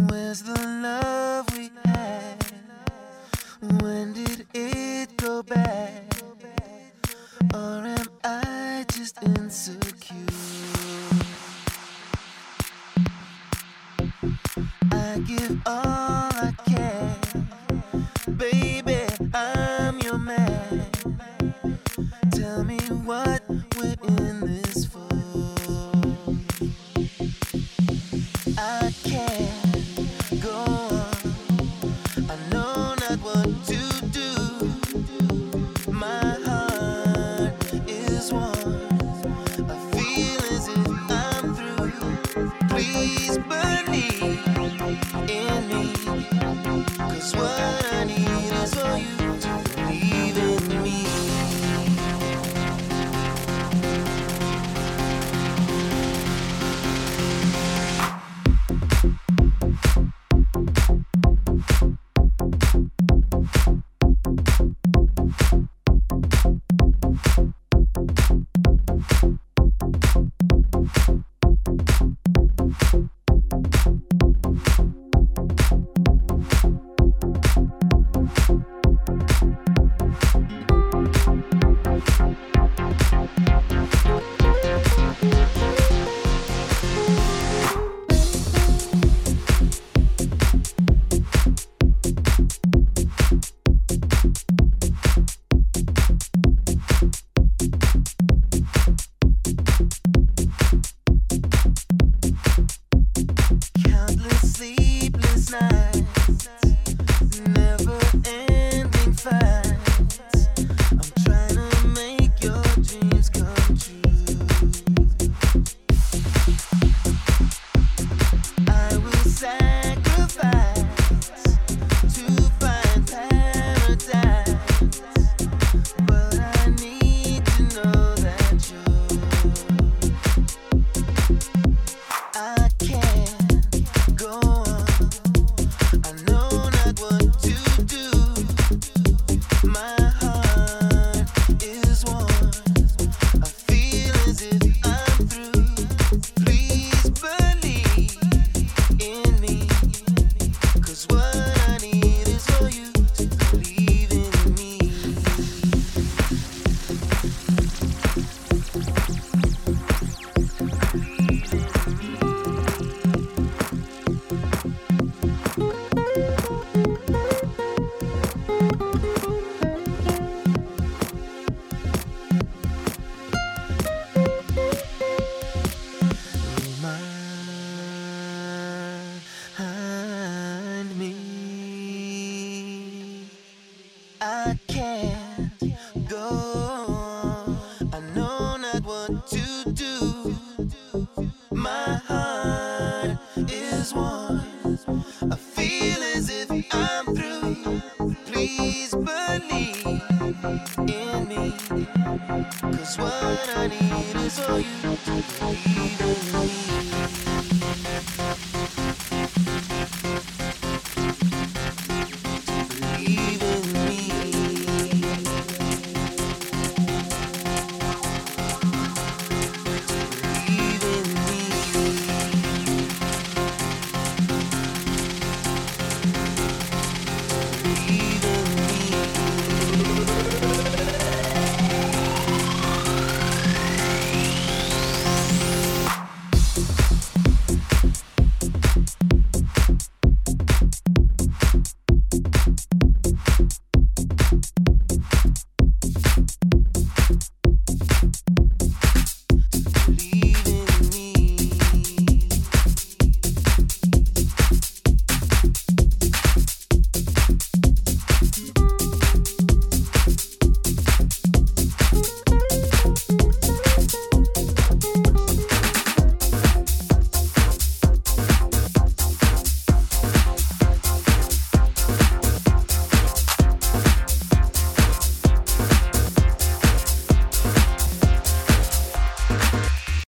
Where's the love we had? When did it go bad? Or am I just insecure? I give all I can, baby, I'm your man. Tell me what we're in this for. I can't go on, I know not what to do. My heart is warm, I feel as if I'm through. Please believe in me, 'cause what I need is for you to believe in me. Countless sleepless nights, never-ending fights. I'm trying to make your dreams come true. I will sacrifice to find paradise, but I need to know that I can't go on, I know not what to do. My heart is warm, I feel as if I'm through. Please believe in me, 'cause what I need is for you to believe in me. Remind me, I can't go on, I know not what to do. My heart is warm, I feel as if I'm through. Please believe in me, 'cause what I need is for you to believe in me.